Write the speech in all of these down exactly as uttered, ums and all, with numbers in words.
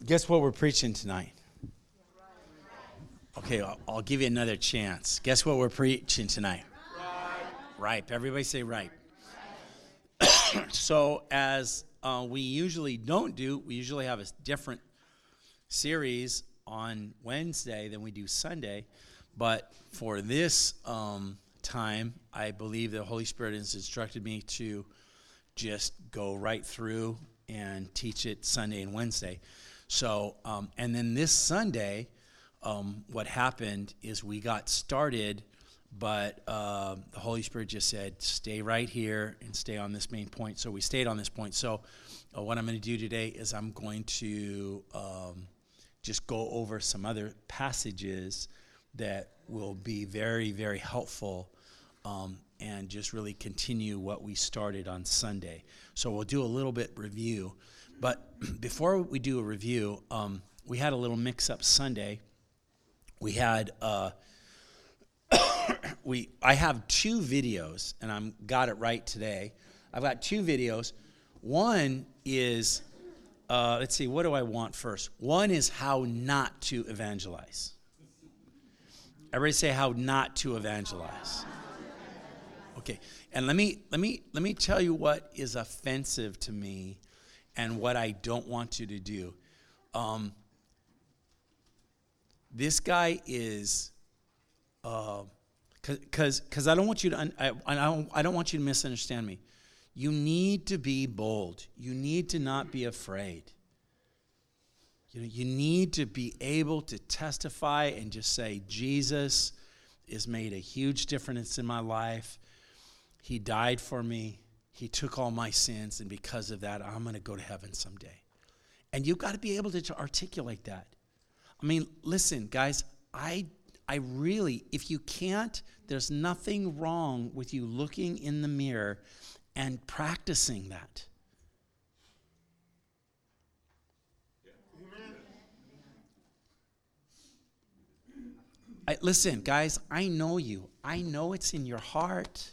Guess what we're preaching tonight? Okay, I'll, I'll give you another chance. Guess what we're preaching tonight? Ripe. Ripe. Everybody say ripe. So as uh, we usually don't do, we usually have a different series on Wednesday than we do Sunday. But for this um, time, I believe the Holy Spirit has instructed me to just go right through and teach it Sunday and Wednesday. So, um, and then this Sunday, um, what happened is we got started, but uh, the Holy Spirit just said, stay right here and stay on this main point. So we stayed on this point. So uh, what I'm going to do today is I'm going to um, just go over some other passages that will be very, very helpful um, and just really continue what we started on Sunday. So we'll do a little bit review. But before we do a review, um, we had a little mix-up Sunday. We had, uh, we I have two videos, and I'm got it right today. I've got two videos. One is, uh, let's see, what do I want first? One is how not to evangelize. Everybody say how not to evangelize. Okay, and let me let me let me tell you what is offensive to me and what I don't want you to do. Um, this guy is, uh, cause cause I don't want you to I, I don't I don't want you to misunderstand me. You need to be bold. You need to not be afraid. You know, you need to be able to testify and just say, Jesus has made a huge difference in my life. He died for me. He took all my sins, and because of that, I'm going to go to heaven someday. And you've got to be able to, to articulate that. I mean, listen, guys, I I really, if you can't, there's nothing wrong with you looking in the mirror and practicing that. I, listen, guys, I know you. I know it's in your heart.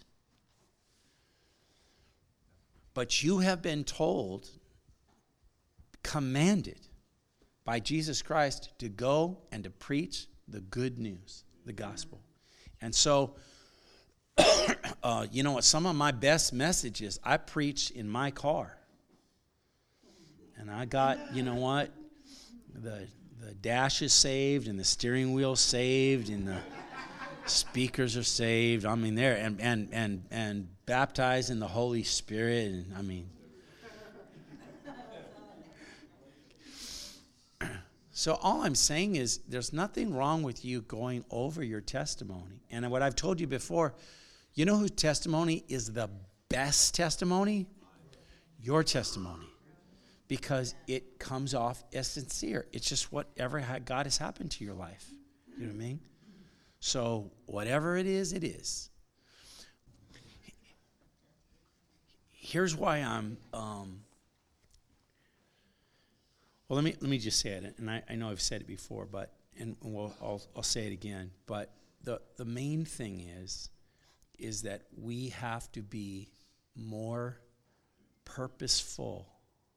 But you have been told, commanded by Jesus Christ to go and to preach the good news, the gospel. And so, uh, you know what? Some of my best messages I preach in my car. And I got, you know what? The the dash is saved, and the steering wheel saved, and the speakers are saved. I mean, they're and and and and baptized in the Holy Spirit, and I mean. So all I'm saying is there's nothing wrong with you going over your testimony. And what I've told you before, you know whose testimony is the best testimony? Your testimony. Because it comes off as sincere. It's just whatever God has happened to your life. You know what I mean? So whatever it is, it is. Here's why I'm, um, well, let me let me just say it. And I, I know I've said it before, but, and we'll, I'll, I'll say it again. But the, the main thing is, is that we have to be more purposeful.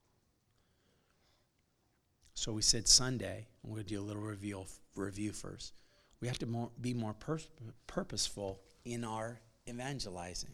So we said Sunday, and we're going to do a little review, review first. We have to more, be more pur- purposeful in our evangelizing.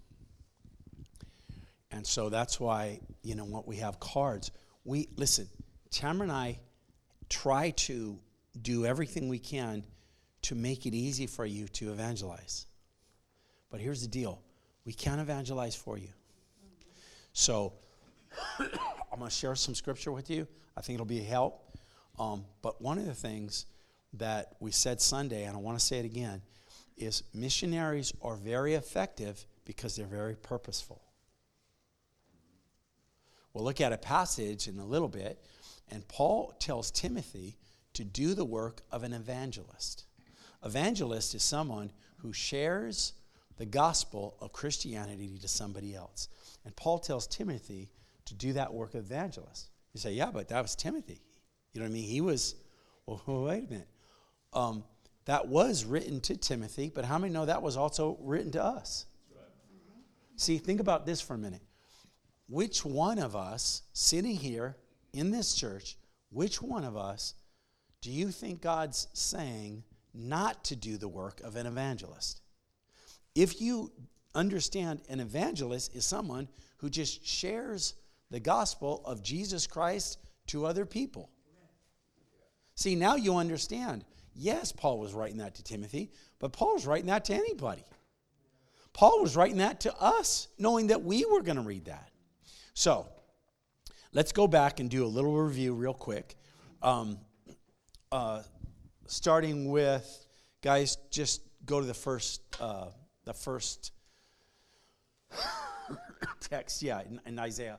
And so that's why, you know, what we have cards. We, listen, Tamara and I try to do everything we can to make it easy for you to evangelize. But here's the deal. We can't evangelize for you. So I'm going to share some scripture with you. I think it'll be a help. Um, but one of the things that we said Sunday, and I want to say it again, is missionaries are very effective because they're very purposeful. We'll look at a passage in a little bit, and Paul tells Timothy to do the work of an evangelist. Evangelist is someone who shares the gospel of Christianity to somebody else. And Paul tells Timothy to do that work of evangelist. You say, yeah, but that was Timothy. You know what I mean? He was, well, wait a minute. Um, that was written to Timothy, but how many know that was also written to us? Right. See, think about this for a minute. Which one of us sitting here in this church which one of us do you think God's saying not to do the work of an evangelist? If you understand an evangelist is someone who just shares the gospel of Jesus Christ to other people. See, now you understand. Yes, Paul was writing that to Timothy, but Paul was writing that to anybody. Paul was writing that to us, knowing that we were going to read that. So, let's go back and do a little review real quick. Um, uh, starting with, guys, just go to the first, uh, the first text, yeah, in, in Isaiah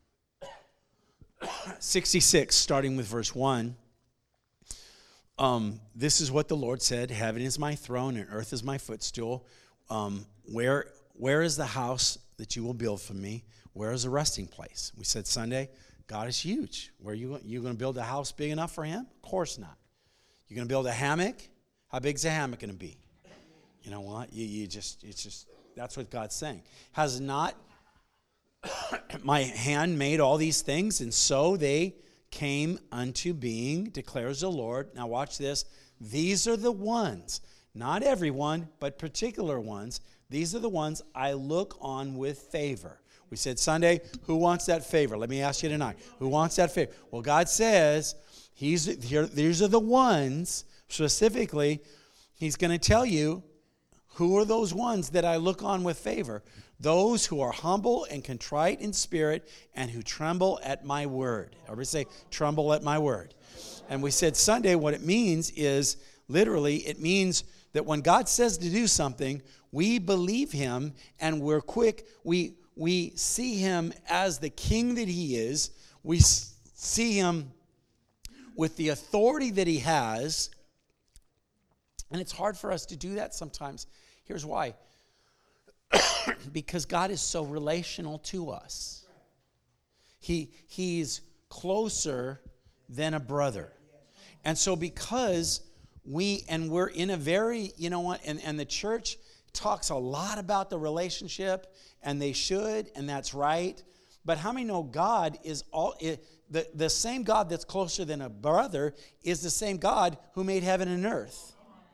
sixty-six, starting with verse one. Um, this is what the Lord said, heaven is my throne and earth is my footstool. Um, where, where is the house that you will build for me? Where is the resting place? We said Sunday, God is huge. Where are you, you going to build a house big enough for him? Of course not. You're going to build a hammock? How big is a hammock going to be? You know what? You, you just, it's just, that's what God's saying. Has not my hand made all these things, and so they came unto being, declares the Lord. Now watch this. These are the ones, not everyone, but particular ones. These are the ones I look on with favor. We said Sunday, who wants that favor? Let me ask you tonight. Who wants that favor? Well, God says, he's here. These are the ones, specifically, he's going to tell you, who are those ones that I look on with favor? Those who are humble and contrite in spirit and who tremble at my word. Everybody say, tremble at my word. And we said Sunday, what it means is, literally, it means that when God says to do something, we believe him and we're quick. We, we see him as the king that he is. We see him with the authority that he has. And it's hard for us to do that sometimes. Here's why. Because God is so relational to us. He, he's closer than a brother. And so because we, and we're in a very, you know what, and, and the church talks a lot about the relationship, and they should, and that's right. But how many know God is all, it, the, the same God that's closer than a brother is the same God who made heaven and earth.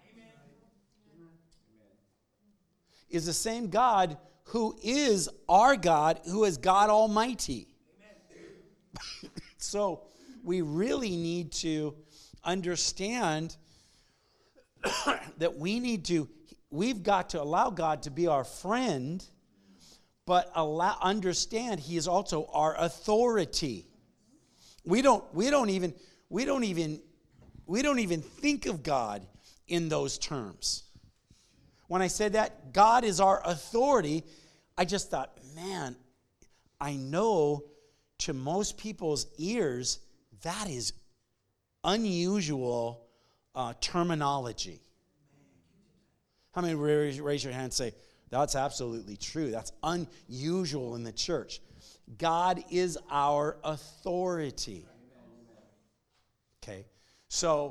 Is the same God who is our God, who is God Almighty. So we really need to understand that we need to, we've got to allow God to be our friend, but allow, understand he is also our authority. We don't, we don't even, we don't even, we don't even think of God in those terms. When I said that, God is our authority, I just thought, man, I know to most people's ears, that is unusual uh, terminology. How many raise, raise your hand and say, that's absolutely true. That's unusual in the church. God is our authority. Okay, so...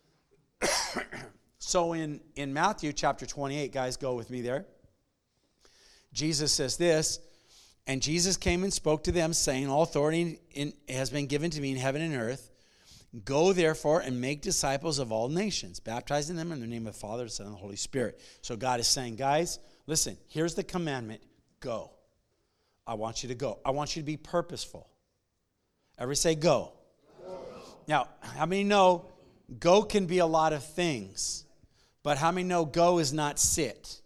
So in, in Matthew chapter twenty-eight, guys, go with me there. Jesus says this, and Jesus came and spoke to them, saying, all authority in, has been given to me in heaven and earth. Go therefore and make disciples of all nations, baptizing them in the name of the Father, the Son, and the Holy Spirit. So God is saying, guys, listen, here's the commandment. Go. I want you to go. I want you to be purposeful. Everybody say go. Go. Now, how many know go can be a lot of things? But how many know go is not sit?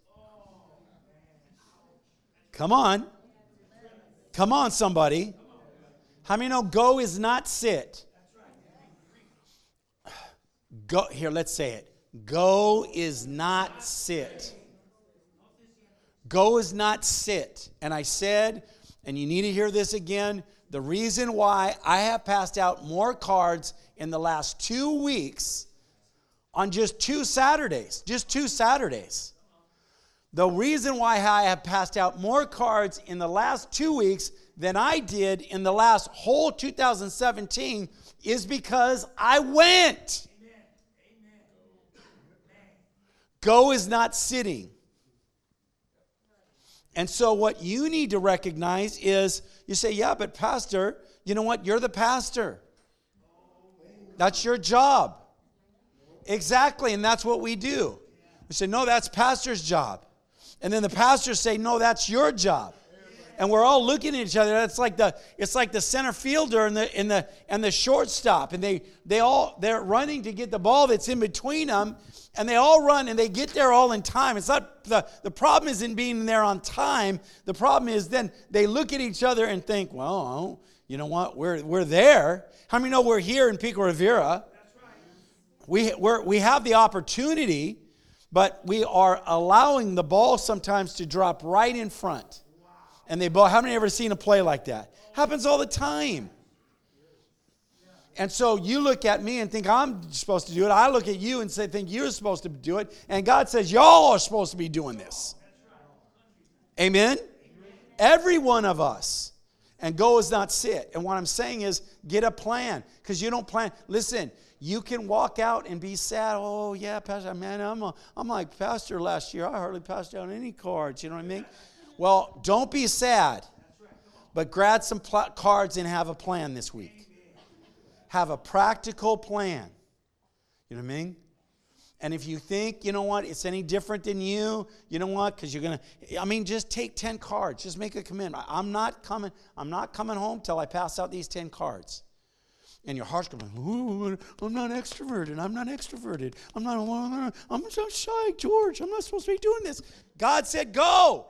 Come on. Come on, somebody. How many know go is not sit? Go, here, let's say it. Go is not sit. Go is not sit. And I said, and you need to hear this again, the reason why I have passed out more cards in the last two weeks on just two Saturdays, just two Saturdays. The reason why I have passed out more cards in the last two weeks than I did in the last whole two thousand seventeen is because I went. Amen. Amen. Go is not sitting. And so what you need to recognize is, you say, yeah, but pastor, you know what? You're the pastor. That's your job. Exactly, and that's what we do. We say, no, that's pastor's job. And then the pastors say, no, that's your job. And we're all looking at each other. It's like the it's like the center fielder and the and the and the shortstop. And they they all they're running to get the ball that's in between them. And they all run and they get there all in time. It's not the, the problem isn't being there on time. The problem is then they look at each other and think, well, you know what? We're we're there. How many know we're here in Pico Rivera? That's right. We we're, we have the opportunity, but we are allowing the ball sometimes to drop right in front. And they ball. How many ever seen a play like that? Happens all the time. And so you look at me and think I'm supposed to do it. I look at you and say, think you're supposed to do it. And God says, y'all are supposed to be doing this. Amen? Every one of us. And go is not sit. And what I'm saying is, get a plan. Because you don't plan. Listen, you can walk out and be sad. Oh, yeah, Pastor, man, I'm, a, I'm like Pastor last year. I hardly passed out any cards. You know what I mean? Well, don't be sad. But grab some pl- cards and have a plan this week. Have a practical plan. You know what I mean? And if you think, you know what, it's any different than you, you know what, because you're going to, I mean, just take ten cards. Just make a commitment. I'm not coming, I'm not coming home till I pass out these ten cards. And your heart's going, ooh, I'm not extroverted. I'm not extroverted. I'm not, I'm so shy, George. I'm not supposed to be doing this. God said, go.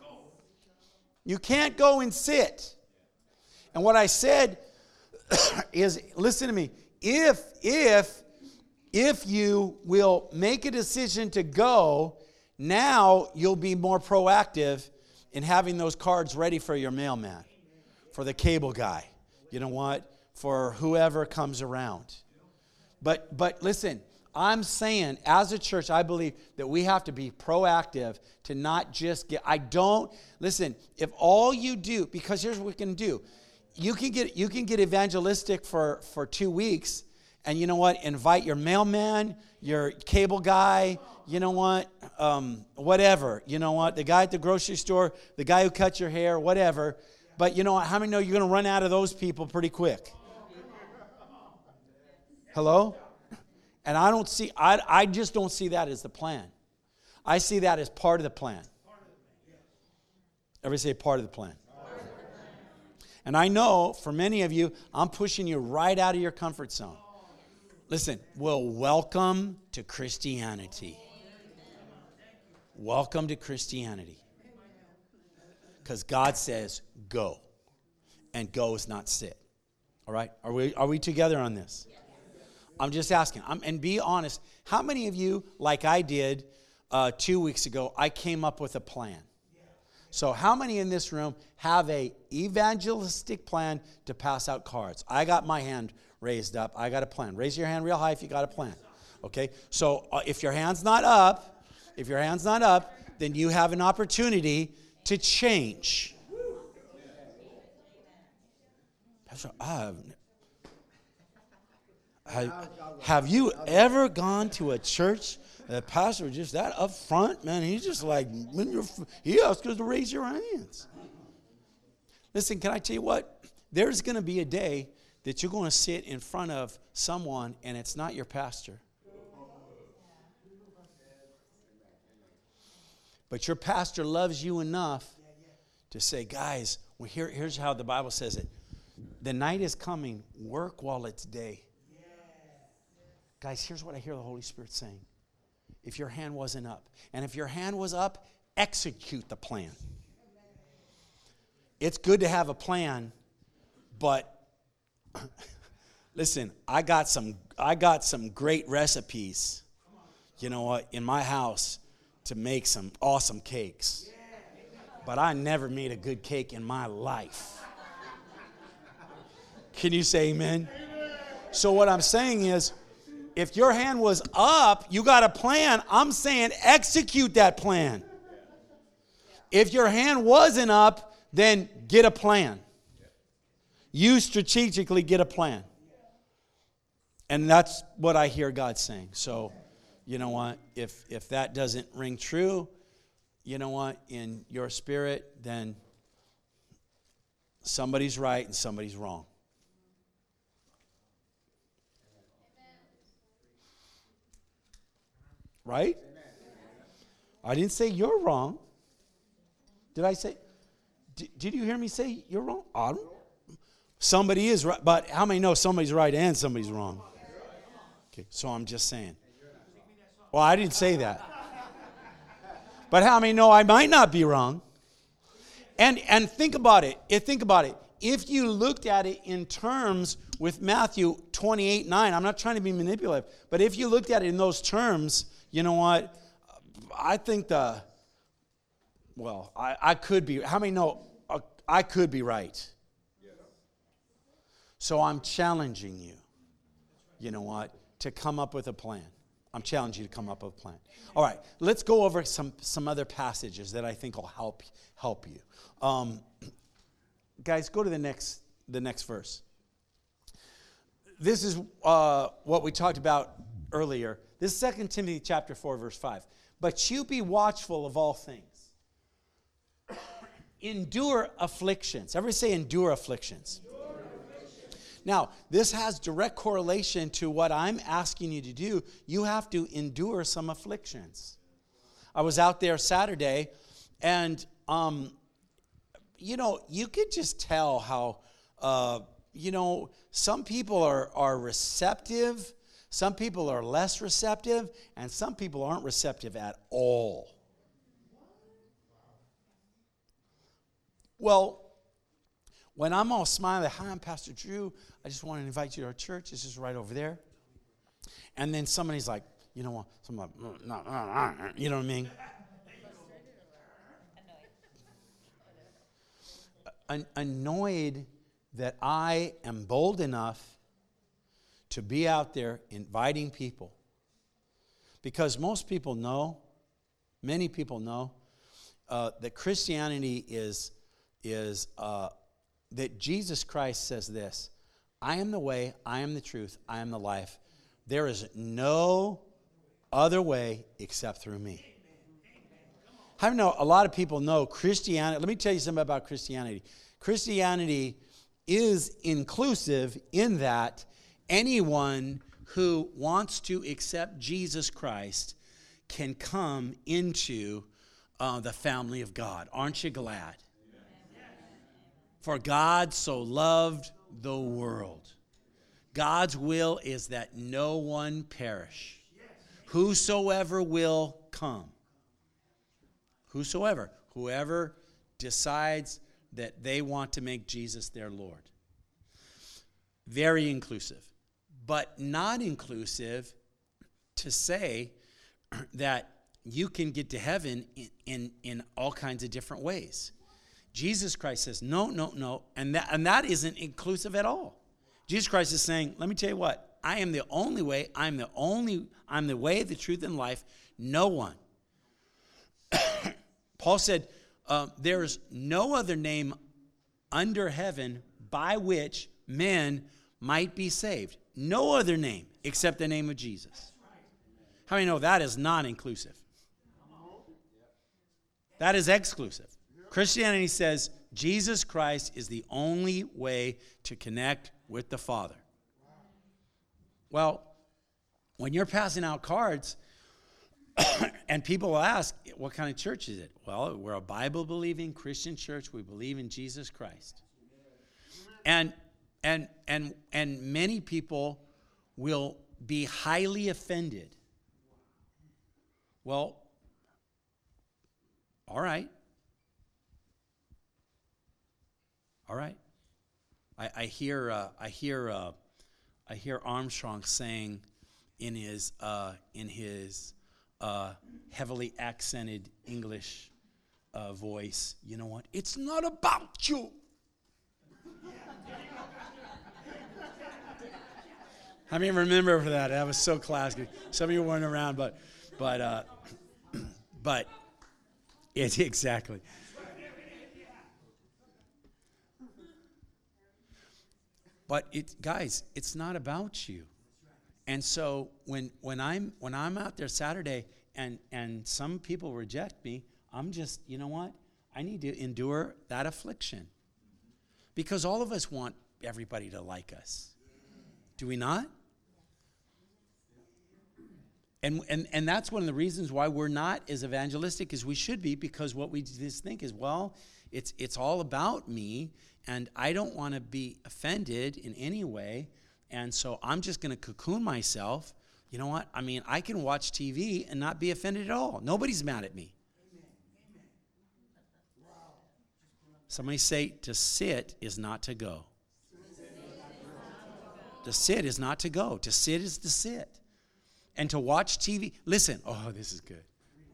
You can't go and sit. And what I said is, listen to me, if, if, if you will make a decision to go, now you'll be more proactive in having those cards ready for your mailman, for the cable guy, you know what, for whoever comes around. But, but listen, I'm saying, as a church, I believe that we have to be proactive to not just get, I don't, listen, if all you do, because here's what we can do. You can get you can get evangelistic for, for two weeks, and you know what? Invite your mailman, your cable guy, you know what? Um, whatever, you know what? The guy at the grocery store, the guy who cuts your hair, whatever. But you know what? How many know you're going to run out of those people pretty quick? Hello? And I don't see, I, I just don't see that as the plan. I see that as part of the plan. Everybody say part of the plan. And I know for many of you, I'm pushing you right out of your comfort zone. Listen, well, welcome to Christianity. Welcome to Christianity. Because God says, go. And go is not sit. All right? Are we, are we together on this? I'm just asking. I'm, and be honest. How many of you, like I did uh, two weeks ago, I came up with a plan? So how many in this room have a evangelistic plan to pass out cards? I got my hand raised up. I got a plan. Raise your hand real high if you got a plan. Okay? So uh, if your hand's not up, if your hand's not up, then you have an opportunity to change. Pastor, I have, have you ever gone to a church? The pastor was just that up front, man. He's just like, when you're, he asks us to raise your hands. Listen, can I tell you what? There's going to be a day that you're going to sit in front of someone and it's not your pastor. But your pastor loves you enough to say, guys, well, here, here's how the Bible says it. The night is coming. Work while it's day. Guys, here's what I hear the Holy Spirit saying. If your hand wasn't up. And if your hand was up, execute the plan. It's good to have a plan, but listen, I got some I got some great recipes, you know what, in my house to make some awesome cakes. But I never made a good cake in my life. Can you say amen? So what I'm saying is, if your hand was up, you got a plan. I'm saying execute that plan. If your hand wasn't up, then get a plan. You strategically get a plan. And that's what I hear God saying. So, you know what? If if that doesn't ring true, you know what? In your spirit, then somebody's right and somebody's wrong. Right? I didn't say you're wrong. Did I say? Did, did you hear me say you're wrong? I don't. Somebody is right, but how many know somebody's right and somebody's wrong? Okay, so I'm just saying. Well, I didn't say that. But how many know I might not be wrong? And and think about it. If, think about it. If you looked at it in terms with Matthew twenty-eight nine, I'm not trying to be manipulative, but if you looked at it in those terms, you know what? I think the, well, I, I could be, how many know uh, I could be right? So I'm challenging you, you know what, to come up with a plan. I'm challenging you to come up with a plan. All right, let's go over some, some other passages that I think will help help you. Um, guys, go to the next the next verse. This is uh, what we talked about earlier. This is Second Timothy chapter four, verse five. But you be watchful of all things. Endure afflictions. Everybody say endure afflictions. Now, this has direct correlation to what I'm asking you to do. You have to endure some afflictions. I was out there Saturday, and, um, you know, you could just tell how, uh, you know, some people are, are receptive, some people are less receptive, and some people aren't receptive at all. Well, when I'm all smiling, hi, I'm Pastor Drew. I just want to invite you to our church. This is right over there. And then somebody's like, you know what? Somebody, you know what I mean? An- annoyed that I am bold enough to be out there inviting people. Because most people know, many people know, uh, that Christianity is, is uh, that Jesus Christ says this, I am the way, I am the truth, I am the life. There is no other way except through me. I know a lot of people know Christianity. Let me tell you something about Christianity. Christianity is inclusive in that anyone who wants to accept Jesus Christ can come into uh, the family of God. Aren't you glad? For God so loved the world. God's will is that no one perish. Whosoever will come. Whosoever. Whoever decides that they want to make Jesus their Lord. Very inclusive. But not inclusive to say that you can get to heaven in, in, in all kinds of different ways. Jesus Christ says, no, no, no. And that, and that isn't inclusive at all. Jesus Christ is saying, let me tell you what, I am the only way, I'm the only, I'm the way, the truth, and life. No one. Paul said, uh, there is no other name under heaven by which men might be saved. No other name except the name of Jesus. How many know that is not inclusive? That is exclusive. Christianity says Jesus Christ is the only way to connect with the Father. Well, when you're passing out cards and people ask, what kind of church is it? Well, we're a Bible-believing Christian church. We believe in Jesus Christ. And and and and many people will be highly offended. Well, all right. All right. I, I hear uh, I hear uh, I hear Armstrong saying in his uh, in his uh, heavily accented English uh, voice, you know what? It's not about you. How many remember for that? That was so classic. Some of you weren't around, but but uh, but it's exactly. But it, guys, it's not about you. And so when when I'm when I'm out there Saturday and and some people reject me, I'm just, you know what? I need to endure that affliction. Because all of us want everybody to like us. Do we not? And, and and that's one of the reasons why we're not as evangelistic as we should be, because what we just think is, well, it's it's all about me, and I don't want to be offended in any way, and so I'm just going to cocoon myself. You know what? I mean, I can watch T V and not be offended at all. Nobody's mad at me. Amen. Amen. Wow. Somebody say, to sit is not to go. To sit is not to go. To sit is to sit. And to watch T V, listen, oh, this is good.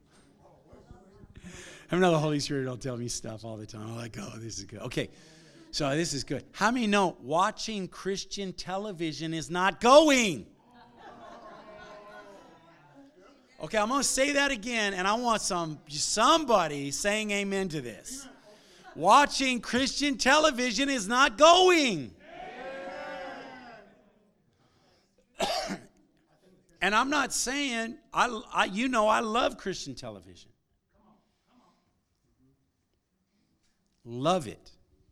I know the Holy Spirit will tell me stuff all the time. I'm like, oh, this is good. Okay, so this is good. How many know watching Christian television is not going? Okay, I'm going to say that again, and I want some somebody saying amen to this. Watching Christian television is not going. And I'm not saying, I, I, you know I love Christian television. Love it.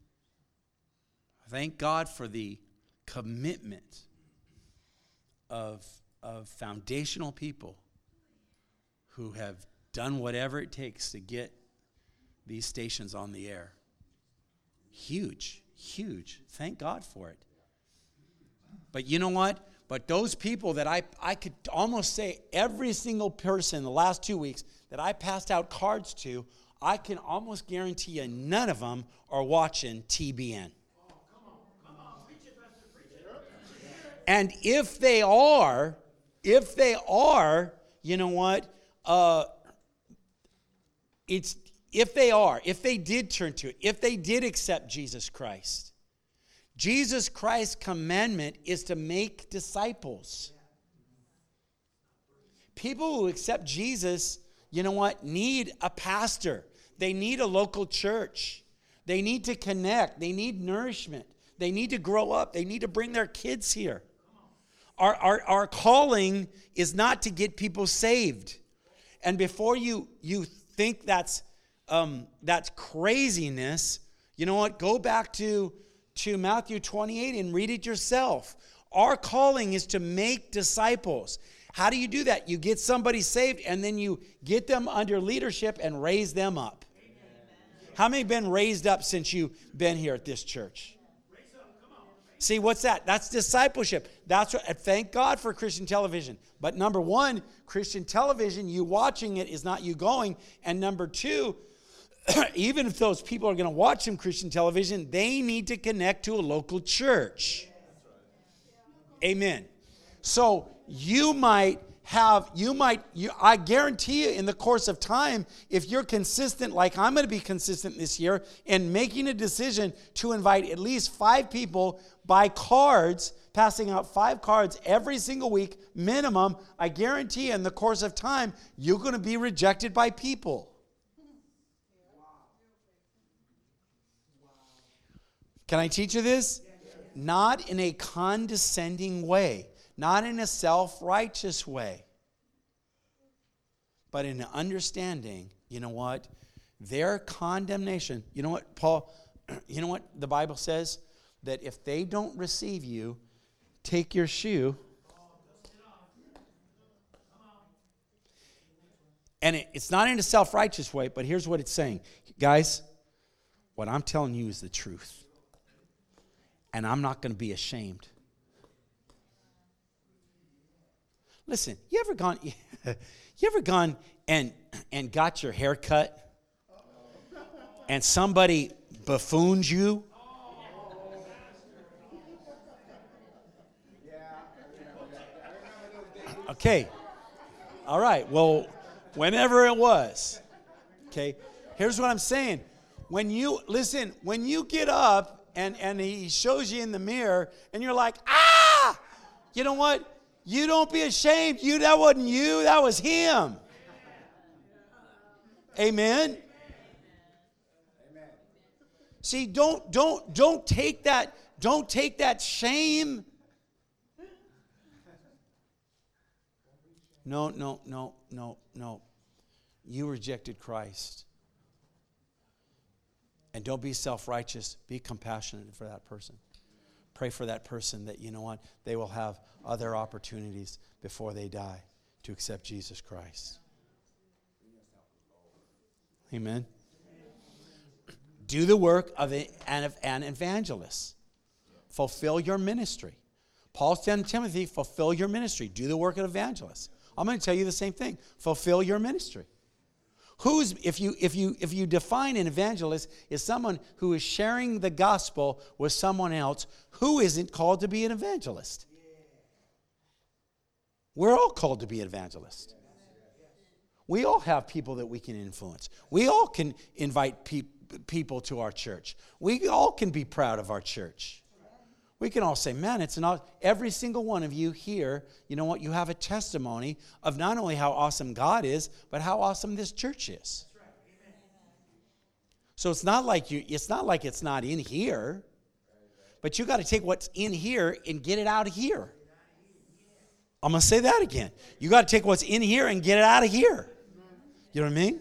Thank God for the commitment of, of foundational people who have done whatever it takes to get these stations on the air. Huge, huge. Thank God for it. But you know what? But those people that I, I could almost say every single person in the last two weeks that I passed out cards to, I can almost guarantee you none of them are watching T B N. Oh, come on, come on. Preach it, Pastor, preach it. And if they are, if they are, you know what? Uh, it's if they are, if they did turn to it, if they did accept Jesus Christ, Jesus Christ's commandment is to make disciples. People who accept Jesus, you know what, need a pastor. They need a local church. They need to connect. They need nourishment. They need to grow up. They need to bring their kids here. Our, our, our calling is not to get people saved. And before you, you think that's, um, that's craziness, you know what, go back to to Matthew twenty-eight and read it yourself. Our calling is to make disciples. How do you do that? You get somebody saved and then you get them under leadership and raise them up. Amen. How many have been raised up since you've been here at this church? See, what's that? That's discipleship. That's what, thank God for Christian television. But number one, Christian television, you watching it is not you going. And number two, even if those people are going to watch some Christian television, they need to connect to a local church. Amen. So you might have, you might, you, I guarantee you in the course of time, if you're consistent, like I'm going to be consistent this year, in making a decision to invite at least five people by cards, passing out five cards every single week, minimum, I guarantee you in the course of time, you're going to be rejected by people. Can I teach you this? Not in a condescending way, not in a self-righteous way, but in an understanding, you know what? Their condemnation, you know what, Paul, you know what the Bible says? That if they don't receive you, take your shoe. And it, it's not in a self-righteous way, but here's what it's saying. Guys, what I'm telling you is the truth. And I'm not going to be ashamed. Listen, you ever gone you ever gone and and got your hair cut and somebody buffooned you? Okay. All right. Well, whenever it was. Okay. Here's what I'm saying. When you listen, when you get up And, and he shows you in the mirror, and you're like, ah! You know what? You don't be ashamed. You that wasn't you, that was him. Amen. Amen. See, don't don't don't take that, don't take that shame. No, no, no, no, no. You rejected Christ. And don't be self-righteous. Be compassionate for that person. Pray for that person that, you know what, they will have other opportunities before they die to accept Jesus Christ. Amen. Do the work of an evangelist. Fulfill your ministry. Paul's telling Timothy, fulfill your ministry. Do the work of an evangelist. I'm going to tell you the same thing. Fulfill your ministry. Who's, if you if you if you define an evangelist as someone who is sharing the gospel with someone else, who isn't called to be an evangelist? We're all called to be an evangelist. We all have people that we can influence. We all can invite pe- people to our church. We all can be proud of our church. We can all say, man, it's not every single one of you here, you know what, you have a testimony of not only how awesome God is, but how awesome this church is. So it's not like you it's not like it's not in here, but you got to take what's in here and get it out of here. I'm going to say that again. You got to take what's in here and get it out of here. You know what I mean?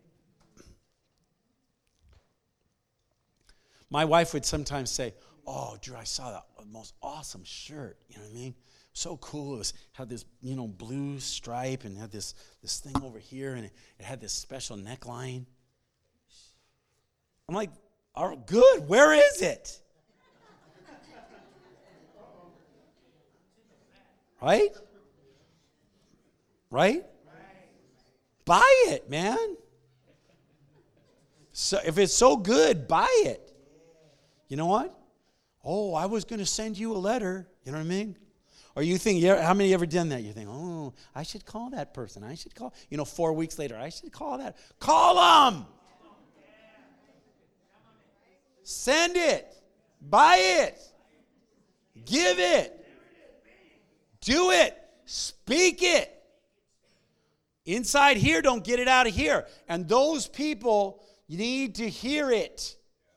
My wife would sometimes say, oh, Drew, I saw that most awesome shirt. You know what I mean? So cool. It was, had this, you know, blue stripe and had this, this thing over here, and it, it had this special neckline. I'm like, oh, good. Where is it? Right? Right? Buy it, man. So if it's so good, buy it. You know what? Oh, I was going to send you a letter. You know what I mean? Or you think, yeah, how many ever done that? You think, oh, I should call that person. I should call. You know, four weeks later, I should call that. Call them. Send it. Buy it. Give it. Do it. Speak it. Inside here, don't get it out of here. And those people need to hear it.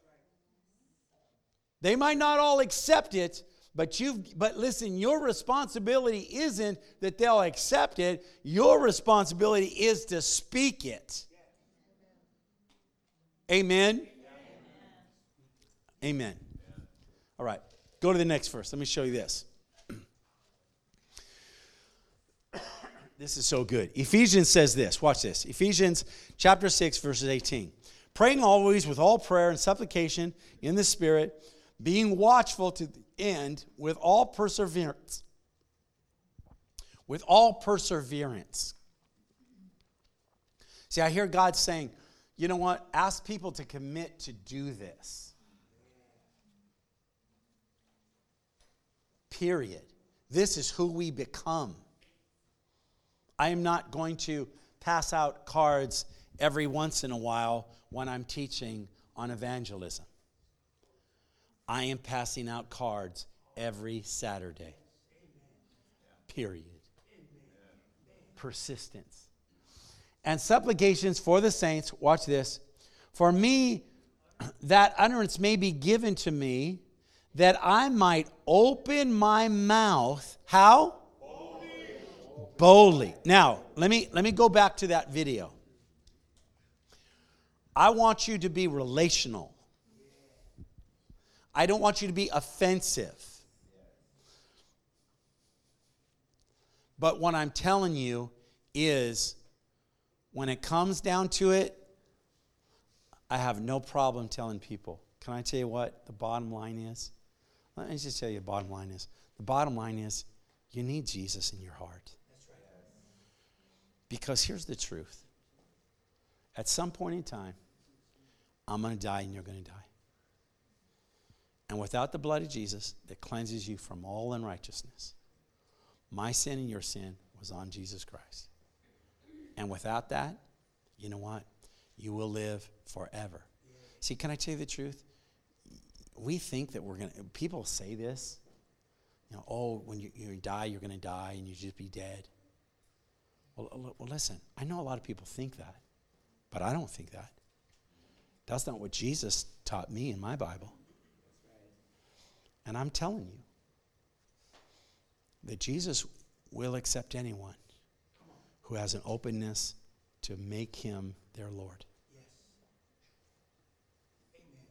They might not all accept it, but you but listen, your responsibility isn't that they'll accept it. Your responsibility is to speak it. Amen. Amen. All right. Go to the next verse. Let me show you this. This is so good. Ephesians says this. Watch this. Ephesians chapter six, verses eighteen. Praying always with all prayer and supplication in the Spirit, being watchful to the end with all perseverance. With all perseverance. See, I hear God saying, you know what? Ask people to commit to do this. Period. This is who we become. I am not going to pass out cards every once in a while when I'm teaching on evangelism. I am passing out cards every Saturday. Period. Persistence. And supplications for the saints, watch this, for me that utterance may be given to me, that I might open my mouth, how? Boldly. Boldly. Now, let me, let me go back to that video. I want you to be relational. I don't want you to be offensive. But what I'm telling you is, when it comes down to it, I have no problem telling people. Can I tell you what the bottom line is? Let me just tell you the bottom line is. The bottom line is, you need Jesus in your heart. That's right. Because here's the truth. At some point in time, I'm going to die and you're going to die. And without the blood of Jesus that cleanses you from all unrighteousness, my sin and your sin was on Jesus Christ. And without that, you know what? You will live forever. Yeah. See, can I tell you the truth? We think that we're going to, people say this, you know, oh, when you, you die, you're going to die and you just be dead. Well, well, listen, I know a lot of people think that, but I don't think that. That's not what Jesus taught me in my Bible. And I'm telling you that Jesus will accept anyone who has an openness to make him their Lord. Yes. Amen.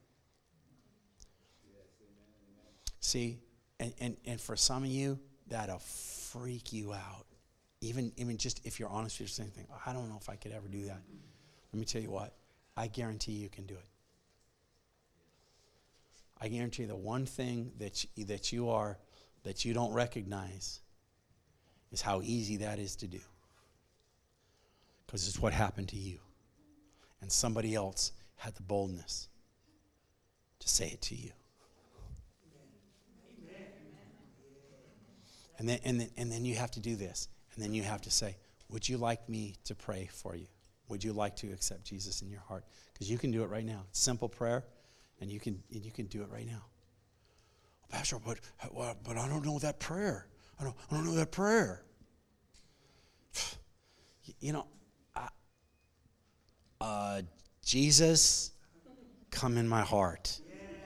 See, and, and, and for some of you, that'll freak you out. even, even just if you're honest with yourself, think, oh, I don't know if I could ever do that. Let me tell you what, I guarantee you can do it. I guarantee you the one thing that you, that you are, that you don't recognize is how easy that is to do. Because it's what happened to you. And somebody else had the boldness to say it to you. And then, and then, and then you have to do this. And then you have to say, would you like me to pray for you? Would you like to accept Jesus in your heart? Because you can do it right now. It's simple prayer, and you can and you can do it right now. Pastor, but but I don't know that prayer. I don't I don't know that prayer. You know, I, uh, Jesus, come in my heart.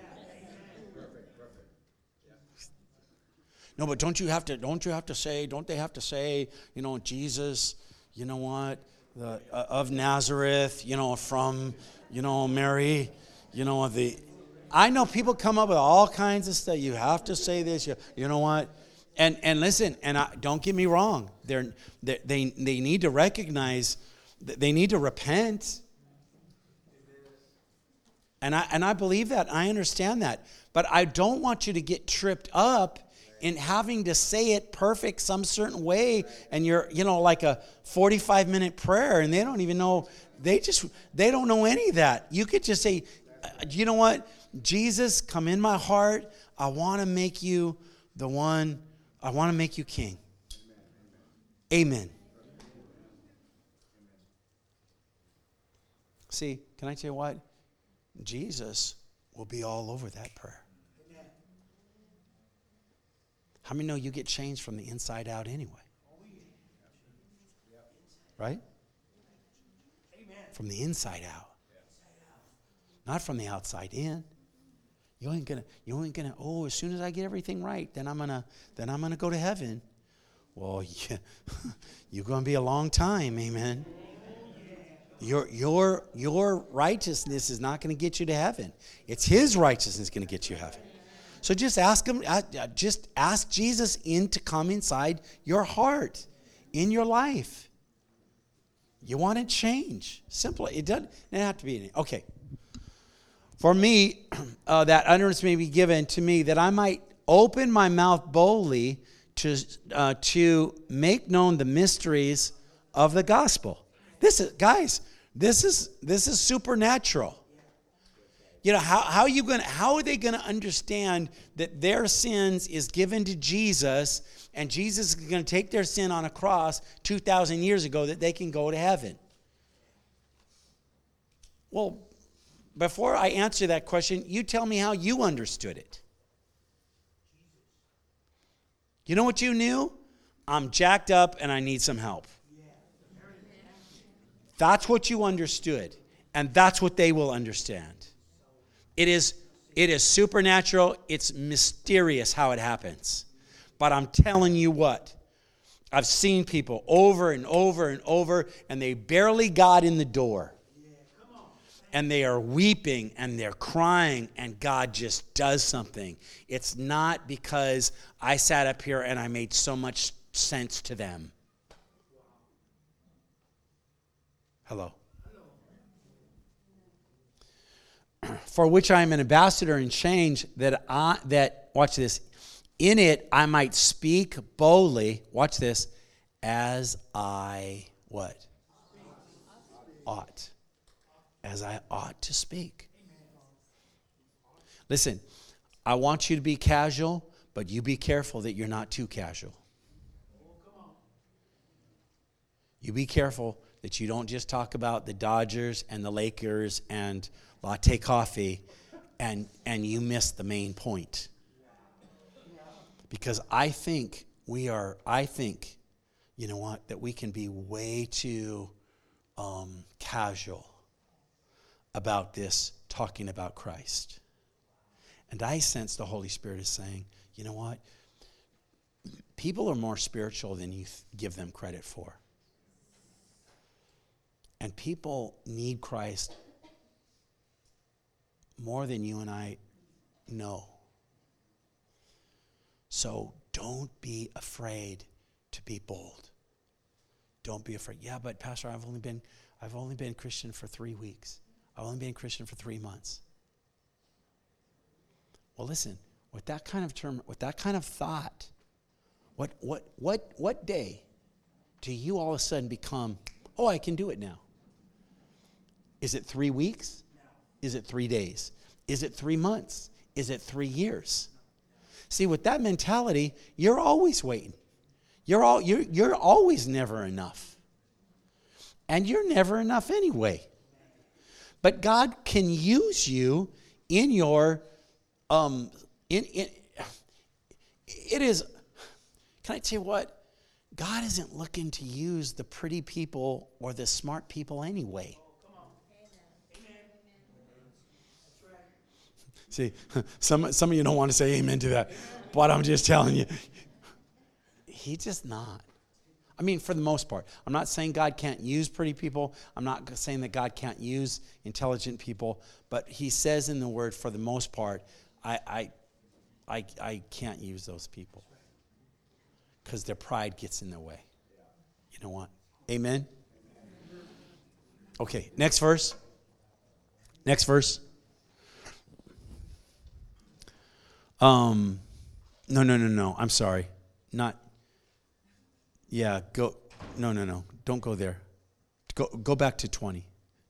No, but don't you have to? Don't you have to say? Don't they have to say? You know, Jesus. You know what? The uh, of Nazareth. You know, from you know Mary. You know the. I know people come up with all kinds of stuff. You have to say this. You, you know what? And and listen. And I, don't get me wrong. They're, they they they need to recognize. They need to repent. And I and I believe that. I understand that. But I don't want you to get tripped up in having to say it perfect some certain way, and you're, you know, like a forty-five minute prayer, and they don't even know, they just, they don't know any of that. You could just say, you know what? Jesus, come in my heart. I want to make you the one, I want to make you king. Amen. Amen. See, can I tell you what? Jesus will be all over that prayer. How many know you get changed from the inside out anyway? Right? From the inside out. Not from the outside in. You ain't gonna, you ain't gonna, oh, as soon as I get everything right, then I'm gonna, then I'm gonna go to heaven. Well, yeah, you're gonna be a long time, amen. Your your your righteousness is not gonna get you to heaven. It's his righteousness gonna get you to heaven. So just ask him, just ask Jesus in to come inside your heart, in your life. You want to change. Simple. It doesn't, it doesn't have to be anything. Okay. For me, uh, that utterance may be given to me that I might open my mouth boldly to uh, to make known the mysteries of the gospel. This is, guys, this is this is supernatural. You know, how, how are you gonna how are they gonna understand that their sins is given to Jesus, and Jesus is gonna take their sin on a cross two thousand years ago that they can go to heaven? Well, before I answer that question, you tell me how you understood it. You know what you knew? I'm jacked up and I need some help. That's what you understood, and that's what they will understand. It is, it is supernatural. It's mysterious how it happens. But I'm telling you what, I've seen people over and over and over, and they barely got in the door. And they are weeping and they're crying, and God just does something. It's not because I sat up here and I made so much sense to them. Hello. For which I am an ambassador in change, that I, that, watch this, in it I might speak boldly, watch this, as I, what? Ought. As I ought to speak. Listen, I want you to be casual, but you be careful that you're not too casual. You be careful that you don't just talk about the Dodgers and the Lakers and latte coffee, and and you miss the main point. Because I think we are, I think, you know what, that we can be way too um, casual about this, talking about Christ. And I sense the Holy Spirit is saying, you know what, people are more spiritual than you th- give them credit for. And people need Christ more than you and I know. So don't be afraid to be bold. Don't be afraid. Yeah, but Pastor, I've only been I've only been Christian for three weeks. I've only been Christian for three months. Well, listen, with that kind of term, with that kind of thought, what what what what day do you all of a sudden become, oh, I can do it now? Is it three weeks? Is it three days? Is it three months? Is it three years? See, with that mentality, you're always waiting. You're all you're you're always never enough. And you're never enough anyway. But God can use you in your um in in it is can I tell you what? God isn't looking to use the pretty people or the smart people anyway. See, some some of you don't want to say amen to that, but I'm just telling you, he's just not. I mean, for the most part. I'm not saying God can't use pretty people. I'm not saying that God can't use intelligent people, but he says in the word, for the most part, I I I, I can't use those people because their pride gets in their way. You know what? Amen? Okay, next verse. Next verse. Um, no, no, no, no. I'm sorry. Not, yeah, go, no, no, no. Don't go there. Go, go back to twenty.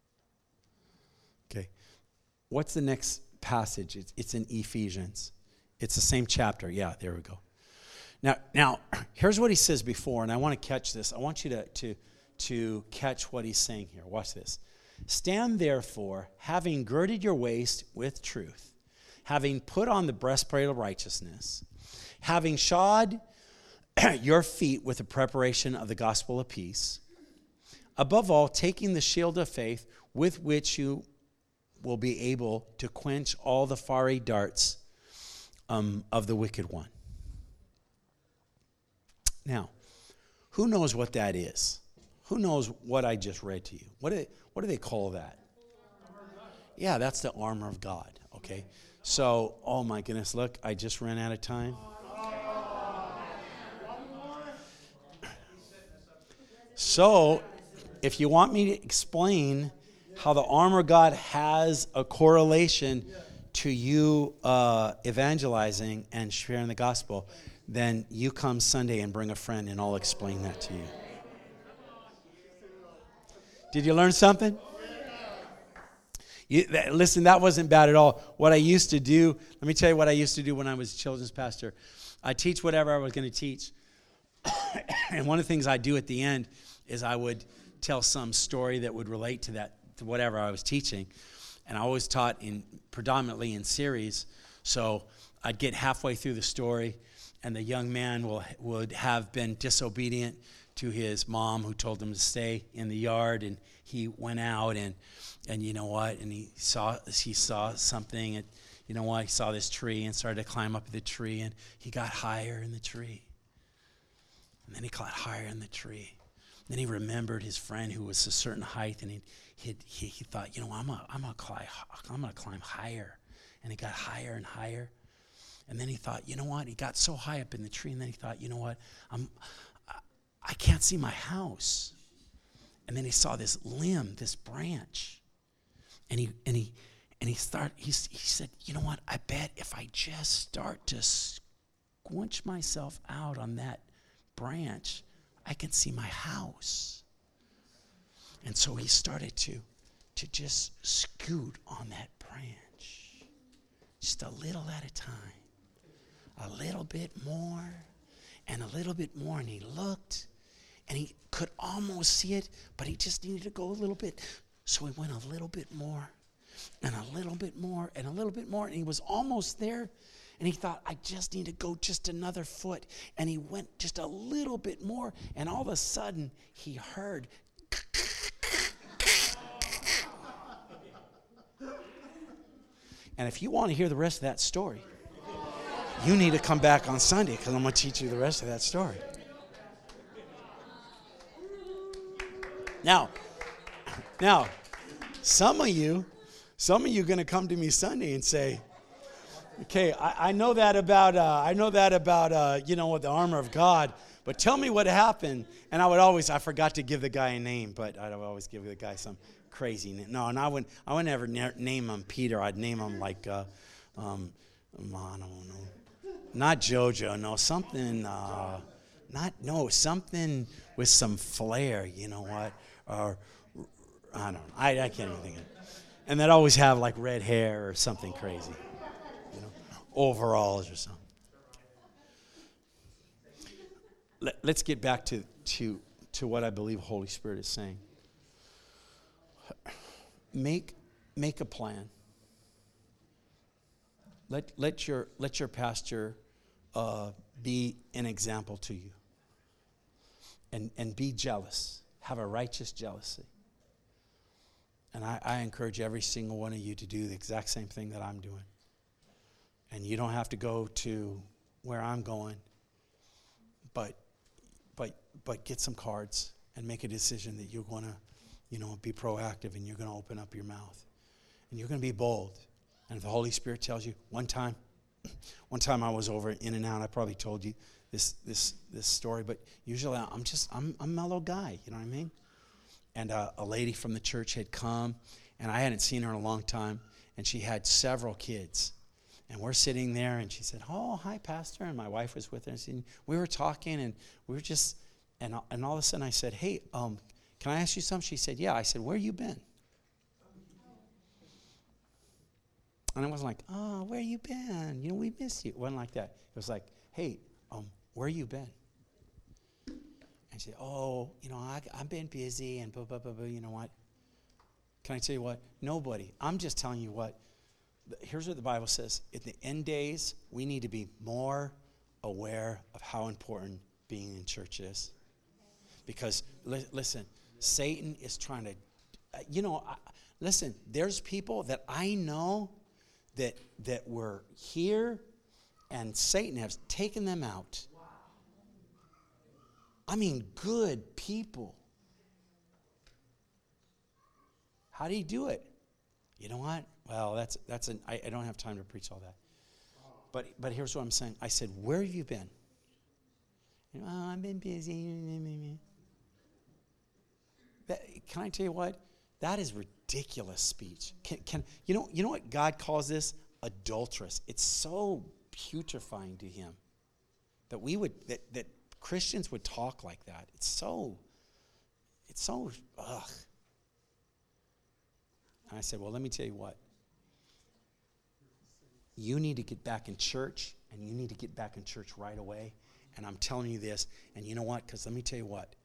Okay. What's the next passage? It's, it's in Ephesians. It's the same chapter. Yeah, there we go. Now, now, here's what he says before, and I want to catch this. I want you to, to, to catch what he's saying here. Watch this. Stand therefore, having girded your waist with truth, having put on the breastplate of righteousness, having shod your feet with the preparation of the gospel of peace, above all, taking the shield of faith with which you will be able to quench all the fiery darts um, of the wicked one. Now, who knows what that is? Who knows what I just read to you? What do they, what do they call that? Yeah, that's the armor of God, okay? So, oh my goodness, look, I just ran out of time. So, if you want me to explain how the armor of God has a correlation to you uh, evangelizing and sharing the gospel, then you come Sunday and bring a friend and I'll explain that to you. Did you learn something? You, that, listen, that wasn't bad at all. What I used to do, let me tell you what I used to do when I was children's pastor. I teach whatever I was going to teach. And one of the things I do at the end is I would tell some story that would relate to that, to whatever I was teaching. And I always taught in predominantly in series. So I'd get halfway through the story, and the young man will would have been disobedient to his mom, who told him to stay in the yard, and he went out and and you know what? And he saw he saw something, and you know what? He saw this tree and started to climb up the tree, and he got higher in the tree. And then he got higher in the tree. Then he remembered his friend who was a certain height, and he he he, he thought, you know, I'm gonna I'm gonna climb I'm gonna climb higher, and he got higher and higher. And then he thought, you know what? He got so high up in the tree, and then he thought, you know what? I'm I, I can't see my house. And then he saw this limb, this branch, and he and he and he start he he said, you know what? I bet if I just start to squinch myself out on that branch, I can see my house. And so he started to to just scoot on that branch, just a little at a time, a little bit more, and a little bit more, and he looked. And he could almost see it, but he just needed to go a little bit. So he went a little bit more, and a little bit more, and a little bit more, and he was almost there. And he thought, I just need to go just another foot. And he went just a little bit more, and all of a sudden, he heard. And if you want to hear the rest of that story, you need to come back on Sunday, because I'm going to teach you the rest of that story. Now, now, some of you, some of you are going to come to me Sunday and say, "Okay, I, I know that about, uh, I know that about, uh, you know, what the armor of God, But tell me what happened. And I would always, I forgot to give the guy a name, but I'd always give the guy some crazy name. No, and I wouldn't, I would never na- name him Peter. I'd name him like, uh, um, I don't know, not JoJo, no, something, uh, not, no, something with some flair, you know what? Or, I don't know, I, I can't even think of it. And they'd always have like red hair or something crazy, you know, overalls or something. Let, let's get back to, to, to what I believe Holy Spirit is saying. Make, make a plan. Let, let, your, let your pastor uh, be an example to you. And, and be jealous. Have a righteous jealousy. And I, I encourage every single one of you to do the exact same thing that I'm doing. And you don't have to go to where I'm going, but but but get some cards and make a decision that you're going to, you know, be proactive and you're going to open up your mouth. And you're going to be bold. And if the Holy Spirit tells you, one time, one time I was over In and Out. I probably told you this this this story, but usually I'm just, I'm, I'm a mellow guy, you know what I mean? And uh, a lady from the church had come, and I hadn't seen her in a long time, and she had several kids. And we're sitting there, and she said, oh, hi, Pastor. And my wife was with her. And she, we were talking, and we were just, and, and all of a sudden I said, hey, um, can I ask you something? She said, yeah. I said, where you been? And I wasn't like, oh, where you been? You know, we miss you. It wasn't like that. It was like, hey, um, where you been? And she said, oh, you know, I, I've been busy and blah, blah, blah, blah. You know what? Can I tell you what? Nobody. I'm just telling you what. Here's what the Bible says. In the end days, we need to be more aware of how important being in church is. Because, li- listen, Satan is trying to, uh, you know, I, listen, there's people that I know that that were here and Satan has taken them out. I mean, good people. How do you do it? You know what? Well, that's that's an. I, I don't have time to preach all that. But but here's what I'm saying. I said, where have you been? You know, oh, I've been busy. That, can I tell you what? That is ridiculous speech. Can can you know you know what God calls this? Adulterous. It's so putrefying to Him that we would that that. Christians would talk like that. It's so, it's so, ugh. And I said, well, let me tell you what. You need to get back in church, and you need to get back in church right away. And I'm telling you this, and you know what? Because let me tell you what.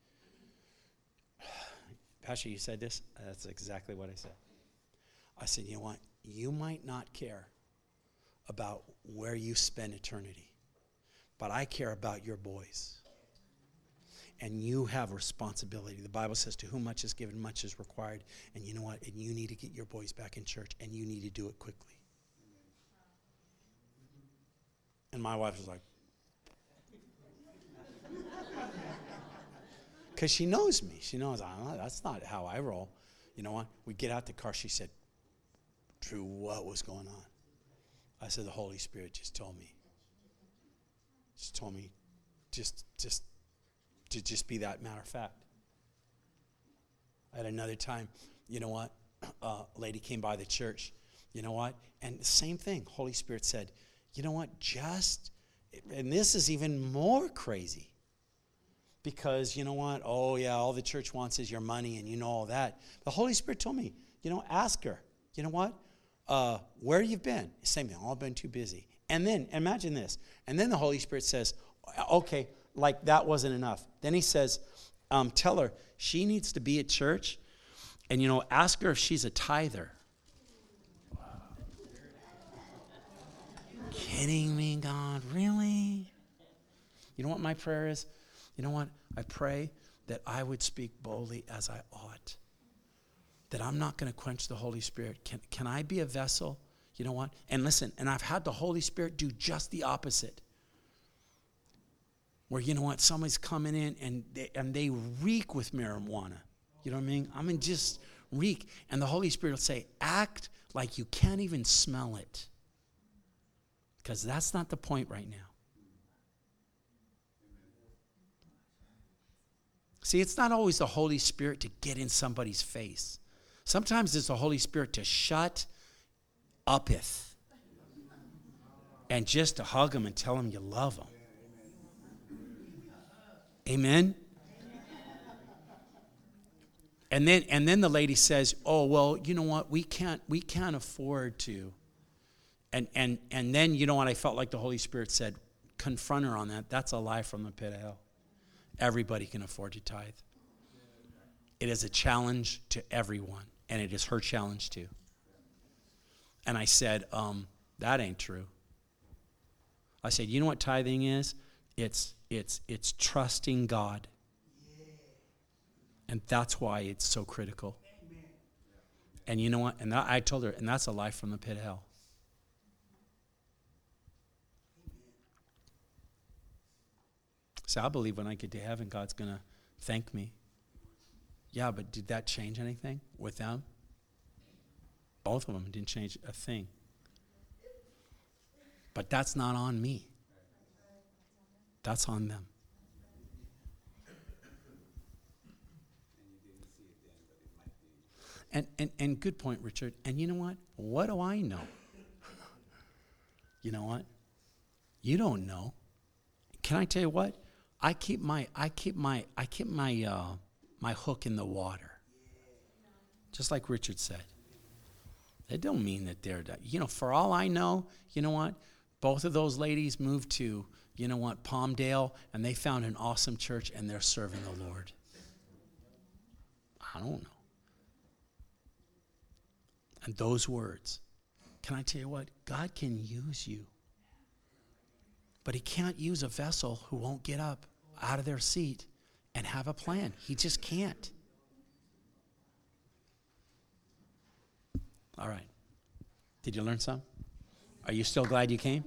Pastor, you said this? That's exactly what I said. I said, you know what? You might not care about where you spend eternity, but I care about your boys. And you have responsibility. The Bible says, to whom much is given, much is required. And you know what? And you need to get your boys back in church, and you need to do it quickly. And my wife was like, because she knows me. She knows, oh, that's not how I roll. You know what? We get out the car. She said, Drew, what was going on? I said, the Holy Spirit just told me. Just told me, just, just, to just be that matter of fact. At another time, you know what? Uh, a lady came by the church. You know what? And the same thing. Holy Spirit said, you know what? Just, and this is even more crazy. Because, you know what? Oh, yeah, all the church wants is your money, and you know all that. The Holy Spirit told me, you know, ask her. You know what? Uh, where you've been? Same thing. Oh, I've been too busy. And then, imagine this. And then the Holy Spirit says, okay, like that wasn't enough. Then he says, um, tell her she needs to be at church, and, you know, ask her if she's a tither. Wow. Kidding me, God? Really? You know what my prayer is? You know what? I pray that I would speak boldly as I ought. That I'm not going to quench the Holy Spirit. Can, can I be a vessel? You know what? And listen, and I've had the Holy Spirit do just the opposite. Where, you know what, somebody's coming in and they, and they reek with marijuana. You know what I mean? I mean, just reek. And the Holy Spirit will say, act like you can't even smell it. Because that's not the point right now. See, it's not always the Holy Spirit to get in somebody's face. Sometimes it's the Holy Spirit to shut uppeth and just to hug them and tell them you love them. Amen? And then and then the lady says, "Oh, well, you know what? We can't we can't afford to." And and and then you know what? I felt like the Holy Spirit said, confront her on that. That's a lie from the pit of hell. Everybody can afford to tithe. It is a challenge to everyone, and it is her challenge too. And I said, um, that ain't true. I said, you know what tithing is? It's it's it's trusting God. And that's why it's so critical. And you know what? And that, I told her, and that's a lie from the pit of hell. So I believe when I get to heaven, God's going to thank me. Yeah, but did that change anything with them? Both of them didn't change a thing. But that's not on me. That's on them. And, and and good point, Richard. And you know what? What do I know? You know what? You don't know. Can I tell you what? I keep my I keep my I keep my uh, my hook in the water. Just like Richard said. That don't mean that they're, you know, for all I know, you know what? Both of those ladies moved to, you know what, Palmdale, and they found an awesome church, and they're serving the Lord. I don't know. And those words, can I tell you what? God can use you. But he can't use a vessel who won't get up out of their seat and have a plan. He just can't. All right. Did you learn some? Are you still glad you came?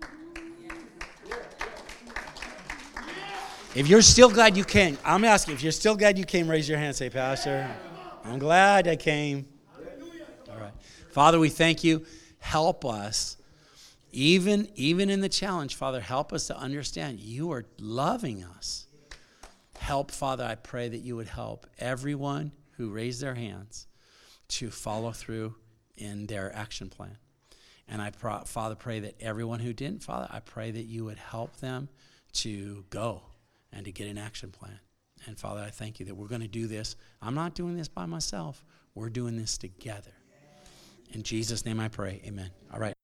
If you're still glad you came, I'm asking, if you're still glad you came, raise your hand and say, Pastor, I'm glad I came. All right. Father, we thank you. Help us. Even, even in the challenge, Father, help us to understand you are loving us. Help, Father, I pray that you would help everyone who raised their hands to follow through in their action plan. And I, Father, pray that everyone who didn't, Father, I pray that you would help them to go and to get an action plan. And, Father, I thank you that we're going to do this. I'm not doing this by myself. We're doing this together. In Jesus' name I pray, amen. All right.